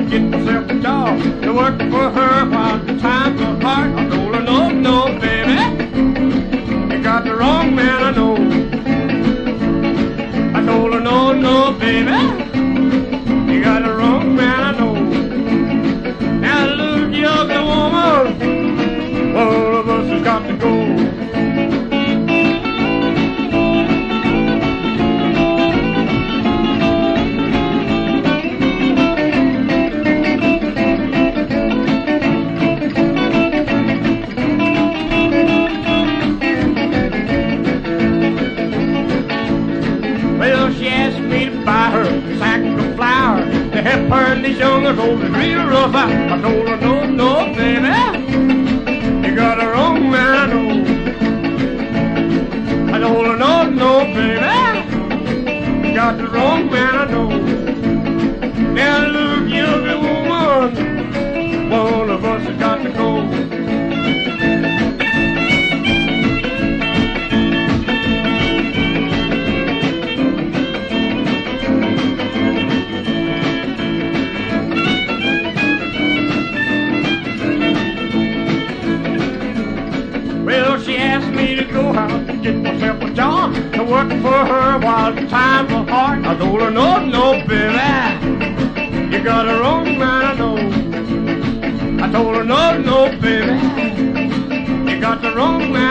to get myself a job to work for her while the times are hard. I told her, no, no, baby, you got the wrong man, I know. I told her, no, no, baby, you got the wrong man, I know. Now, little young woman, all of us has got to go. Well, she asked me to buy her a sack of flour to help her and these youngers hold it real rough out. I told her, no, no, baby, you got the wrong man, I know. I told her, no, no, baby, you got the wrong man, I know. Now, look, young woman, one of us has got to go. Well, she asked me to go out to get myself a job to work for her while the times were hard. I told her, no, no, baby, you got the wrong man, I know. I told her, no, no, baby, you got the wrong man.